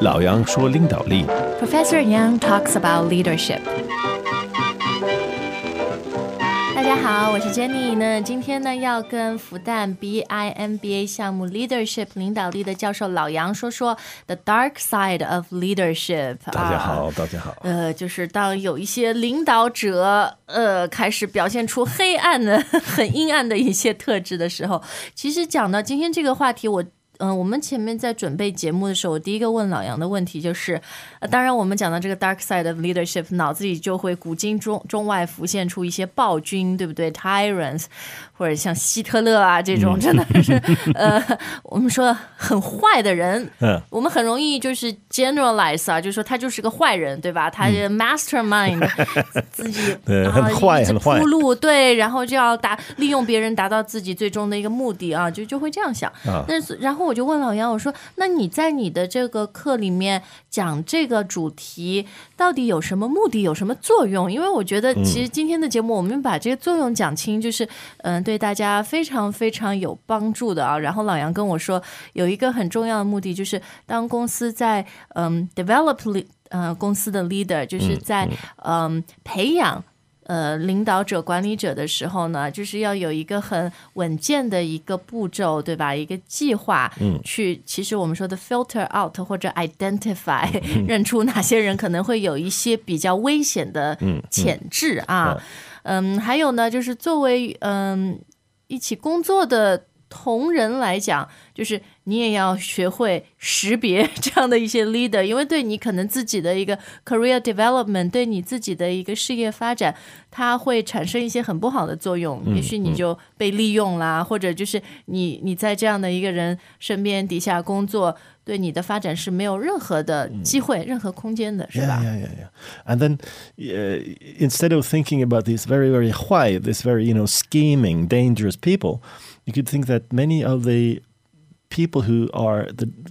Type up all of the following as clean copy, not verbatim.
老杨说领导力 Professor Yang talks about leadership. 大家好，我是 Jenny 呢。今天呢，要跟复旦 BIMBA 项目 Leadership 领导力的教授老杨说说 The dark side of leadership。 大家好，大家好。 就是当有一些领导者开始表现出黑暗的、很阴暗的一些特质的时候，其实讲到今天这个话题，我们前面在准备节目的时候，我第一个问老杨的问题就是，当然我们讲到这个 dark side of leadership， 脑子里就会古今中外浮现出一些暴君，对不对 ？tyrants， 或者像希特勒啊这种，真的是我们说很坏的人，我们很容易就是 generalize 啊，就是说他就是个坏人，对吧？他 mastermind 自己很坏，很坏， 铺路，对，然后就要利用别人达到自己最终的一个目的啊，就会这样想。但是然后我就问老杨，我说：“那你在你的这个课里面讲这个主题，到底有什么目的，有什么作用？因为我觉得其实今天的节目，我们把这个作用讲清，就是对大家非常非常有帮助的啊。”然后老杨跟我说，有一个很重要的目的，就是当公司在develop 公司的 leader， 就是在培养。领导者、管理者的时候呢，就是要有一个很稳健的一个步骤，对吧？一个计划，去其实我们说的 filter out 或者 identify，认出哪些人可能会有一些比较危险的潜质啊。还有呢，就是作为一起工作的同仁来讲，就是你也要学会识别这样的一些 leader， 因为对你可能自己的一个 career development， 对你自己的一个事业发展，它会产生一些很不好的作用。也许你就被利用啦，或者就是你在这样的一个人身边底下工作，对你的发展是没有任何的机会、任何空间的，是吧？ Yeah. And then instead of thinking about these very, very white, this very, scheming, dangerous people, you could think that many of the people who are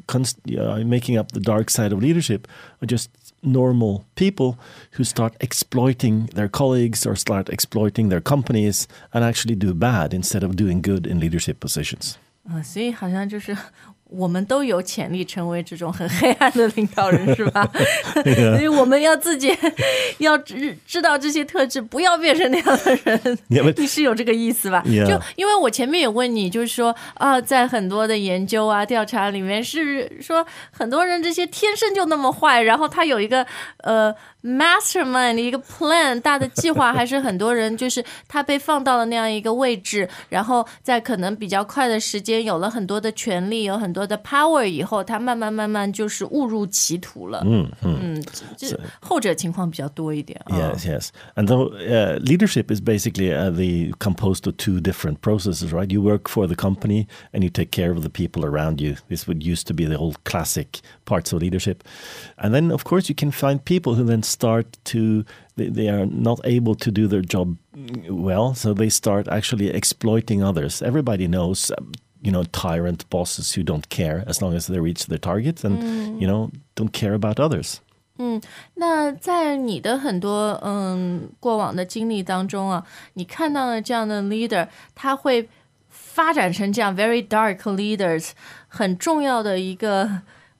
making up the dark side of leadership are just normal people who start exploiting their colleagues or start exploiting their companies and actually do bad instead of doing good in leadership positions. 所以好像就是我们都有潜力成为这种很黑暗的领导人，是吧？所以我们要自己要知道这些特质，不要变成那样的人。你是有这个意思吧？就因为我前面也问你，就是说在很多的研究啊、调查里面是说，很多人这些天生就那么坏，然后他有一个mastermind 一个 plan 大的计划，还是很多人就是他被放到了那样一个位置，然后在可能比较快的时间有了很多的权利，有很多的 power 以后，他慢慢就是误入歧途了。就后者情况比较多一点。 Yes. And though leadership is basically composed of two different processes, right? You work for the company and you take care of the people around you. This used to be the old classic parts of leadership. And then, of course, you can find people who then start to they are not able to do their job well, so they start actually exploiting others. Everybody knows tyrant bosses who don't care as long as they reach their targets and don't care about others. 那在你的很多过往的经历当中啊，你看到了这样的 leader， 他会发展成这样 very dark leaders， 很重要的一个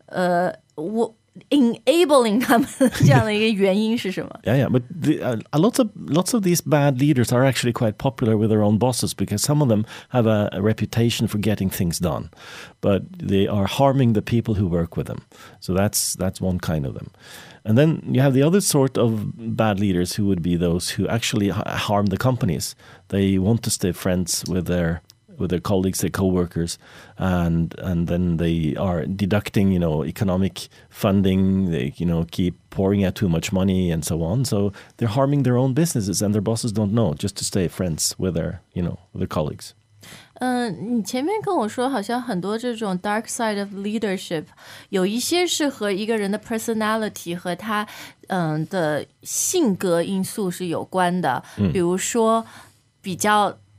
enabling 他们这样的一个原因是什么？ Yeah, but lots of these bad leaders are actually quite popular with their own bosses because some of them have a reputation for getting things done, but they are harming the people who work with them. So that's one kind of them. And then you have the other sort of bad leaders who would be those who actually harm the companies. They want to stay friends with their colleagues, their co-workers, and then they are deducting, economic funding. They, keep pouring out too much money and so on. So they're harming their own businesses, and their bosses don't know, just to stay friends with their colleagues. 你前面跟我说，好像很多这种 dark side of leadership， 有一些是和一个人的 personality 和他的性格因素是有关的，比如说比较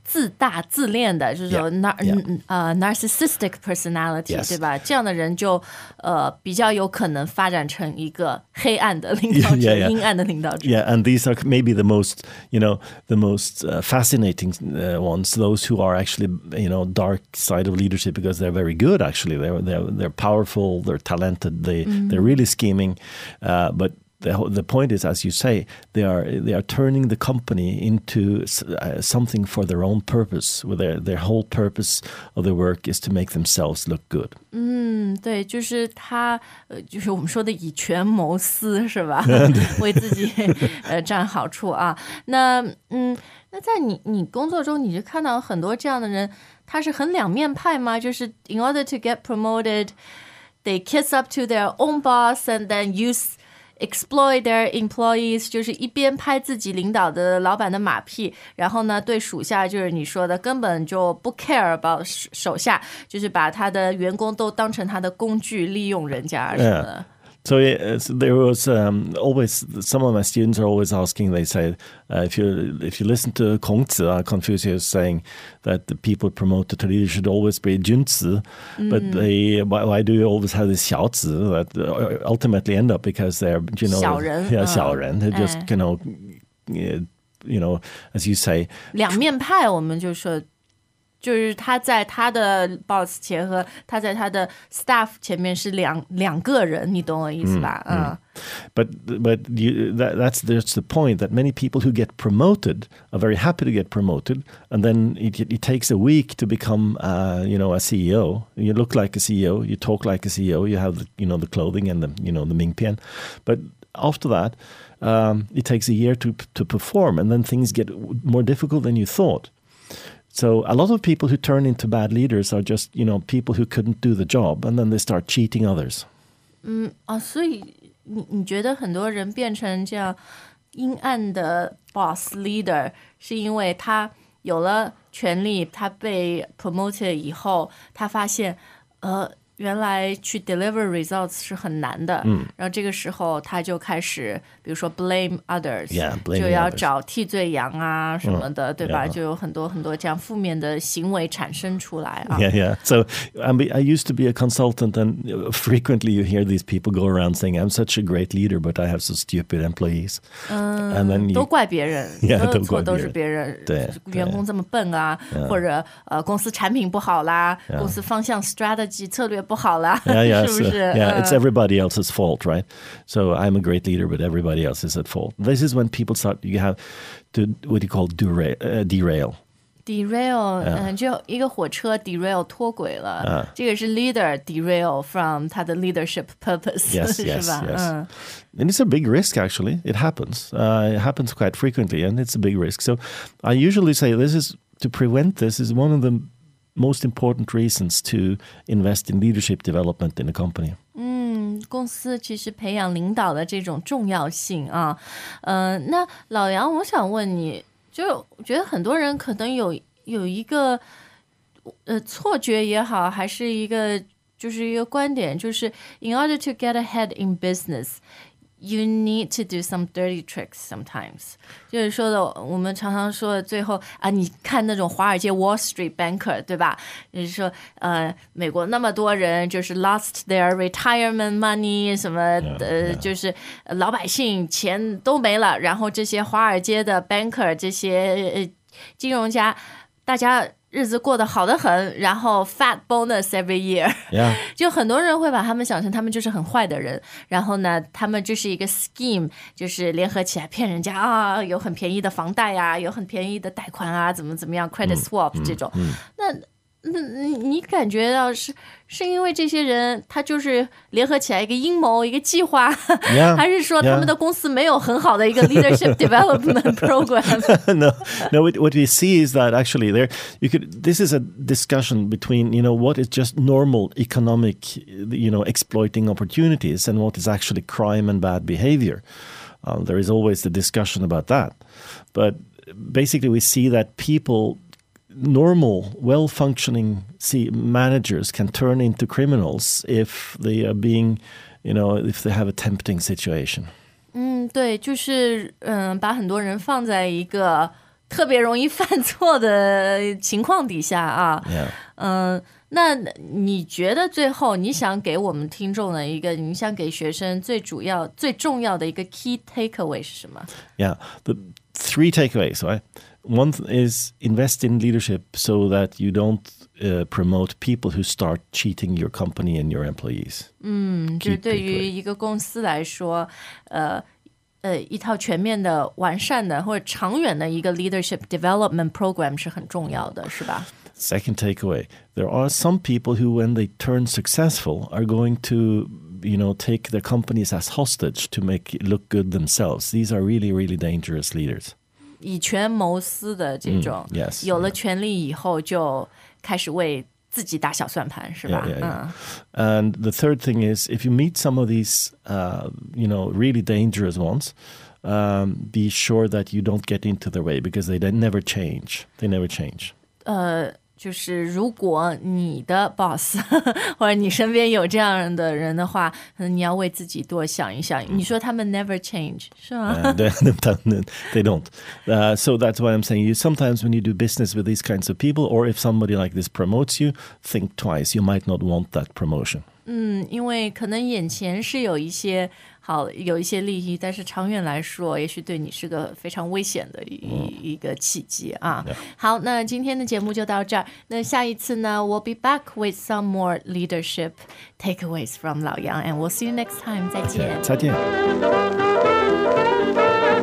自大自恋的，就是说 narcissistic personality， 对吧？这样的人就比较有可能发展成一个黑暗的领导者，阴暗的领导者。 Yeah, and these are maybe the most fascinating ones. Those who are actually dark side of leadership because they're very good. Actually, they're powerful, they're talented, they're really scheming, but. The point is, as you say, they are turning the company into something for their own purpose. Where their whole purpose of their work is to make themselves look good. 对，就是他就是我们说的以权谋私，是吧？为自己占好处啊。那在你工作中，你就看到很多这样的人，他是很两面派吗？就是 in order to get promoted, they kiss up to their own boss and then exploit their employees， 就是一边拍自己领导的老板的马屁，然后呢对属下就是你说的根本就不 care about 手下，就是把他的员工都当成他的工具利用人家什么的。 So there was always, some of my students are always asking, they say, if you listen to Kongzi, Confucius saying that the people promoted to leaders should always be Junzi, but why do you always have this Xiaozi that ultimately end up because they're, 小人小人, they just, as you say. 两面派我们就说。就是他在他的 boss 前和他在他的 staff 前面是两个人，你懂我意思吧 ？But that's the point that many people who get promoted are very happy to get promoted, and then it takes a week to become a CEO. You look like a CEO, you talk like a CEO, you have the clothing and the Mingpian, but after that it takes a year to perform, and then things get more difficult than you thought. So a lot of people who turn into bad leaders are just, people who couldn't do the job, and then they start cheating others. 所以你觉得很多人变成这样阴暗的 boss leader， 是因为他有了权力，他被 promoted 以后，他发现原来去 deliver results 是很难的，然后这个时候他就开始，比如说 blame others， 就要找替罪羊啊什么的，对吧？就有很多很多这样负面的行为产生出来啊。 Yeah. So I used to be a consultant, and frequently you hear these people go around saying, "I'm such a great leader, but I have so stupid employees." And then 都怪别人，错都是别人， 对， 员工这么笨啊，或者公司产品不好啦，公司方向 strategy 策略。不好啦，是不是？ It's everybody else's fault, right? So I'm a great leader, but everybody else is at fault. This is when people start, you have to, what do you call derail? Derail， 就一个火车 derail 脱轨了，这个是 leader derail from 他的 leadership purpose， 是吧 ？Yes. And it's a big risk, actually. It happens. It happens quite frequently, and it's a big risk. So I usually say to prevent this is one of the most important reasons to invest in leadership development in a company. 公司其实培养领导的这种重要性啊，那老杨，我想问你，就我觉得很多人可能有一个错觉也好，还是一个观点，就是 in order to get ahead in business。You need to do some dirty tricks sometimes， 就是说的，我们常常说的最后啊，你看那种华尔街 Wall Street banker， 对吧？就是说，美国那么多人就是 lost their retirement money 什么的，就是老百姓钱都没了，然后这些华尔街的 banker 这些金融家，大家日子过得好得很，然后 fat bonus every year， 就很多人会把他们想成他们就是很坏的人，然后呢，他们就是一个 scheme， 就是联合起来骗人家啊，有很便宜的房贷啊，有很便宜的贷款啊，怎么样 credit swap 这种，那你感觉到是因为这些人他就是联合起来一个阴谋一个计划，还是说他们的公司没有很好的一个 leadership development program? No, what we see is that actually this is a discussion between, what is just normal economic, exploiting opportunities and what is actually crime and bad behavior. There is always the discussion about that. But basically we see that normal, well-functioning managers can turn into criminals if they are being, if they have a tempting situation. 对，就是把很多人放在一个特别容易犯错的情况底下啊。那你觉得最后你想给我们听众的一个，你想给学生最主要、最重要的一个 key takeaway 是什么？ Yeah, the 3 takeaways, right? One is invest in leadership so that you don't promote people who start cheating your company and your employees. 这对于一个公司来说，一套全面的、完善的或者长远的一个 leadership development program 是很重要的，是吧？ Second takeaway, there are some people who, when they turn successful, are going to, take their companies as hostage to make it look good themselves. These are really, really dangerous leaders. 以权谋私的这种， yes, 有了权力以后就开始为自己打小算盘，是吧？ And the third thing is, if you meet some of these, really dangerous ones, be sure that you don't get into their way because they never change. They never change. 就是如果你的 boss 或者你身边有这样的人的话，你要为自己多想一想。你说他们 never change 是吗？ They don't. So that's why I'm saying sometimes when you do business with these kinds of people, or if somebody like this promotes you, think twice. You might not want that promotion. 因为可能眼前是有一些利益，但是长远来说，也许对你是个非常危险的一个契机啊。好，那今天的节目就到这儿。那下一次呢 ，we'll be back with some more leadership takeaways from 老杨 ，and we'll see you next time. 再见。 再见。